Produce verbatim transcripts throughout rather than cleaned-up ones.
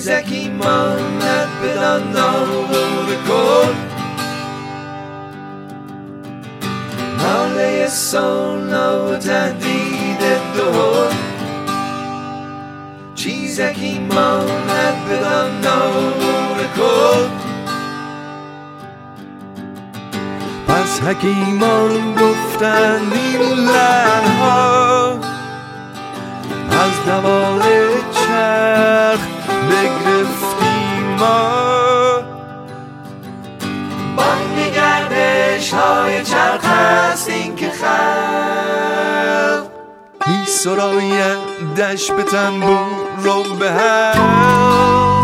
چیزکی ماند بدان ناور کن، ناله سونا و تهدید دهر. چیزکی ماند بدان ناور کن. پس حکیمان گفتند این لحن‌ها از دوال چرخ بگرفتیم ما. بانگ گردش های چرخ است این که خلق می سرایندش به تنبور و به هم.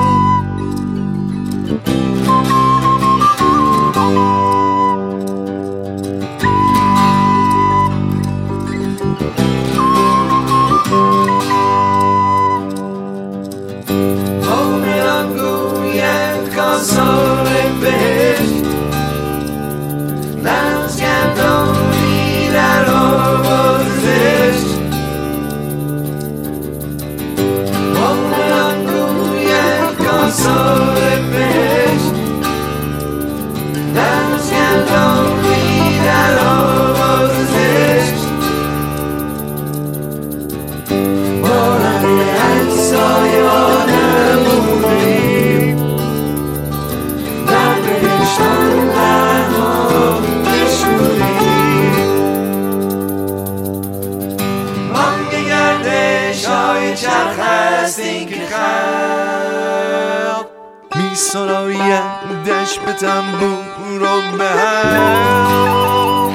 آثار بهشت لغز گردانی در آواز زشت. مؤمنان گویند آثار بهشت لغز گردانی در آواز زشت. مانند اجزای آدم بودیم چرخ است این که خلق می سرایندش به تنبور و به هم.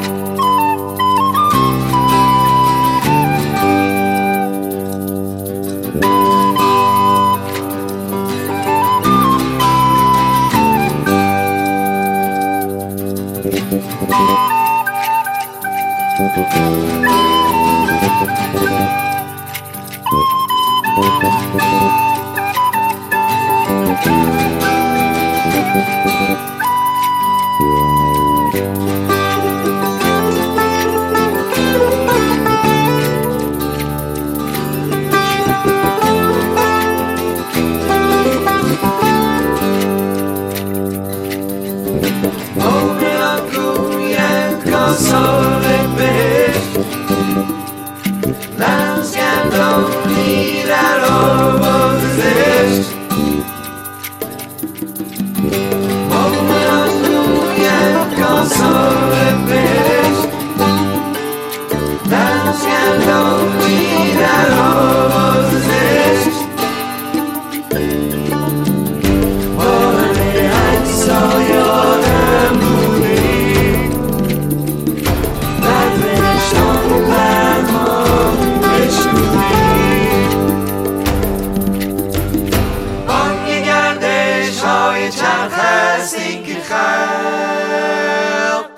آثار بهشت لغز گردانی در آواز زشت. مؤمنان گویند آثار بهشت لغز گردانی در آواز زشت. مانند اجزای آدم بودیم چرخ است این که خلق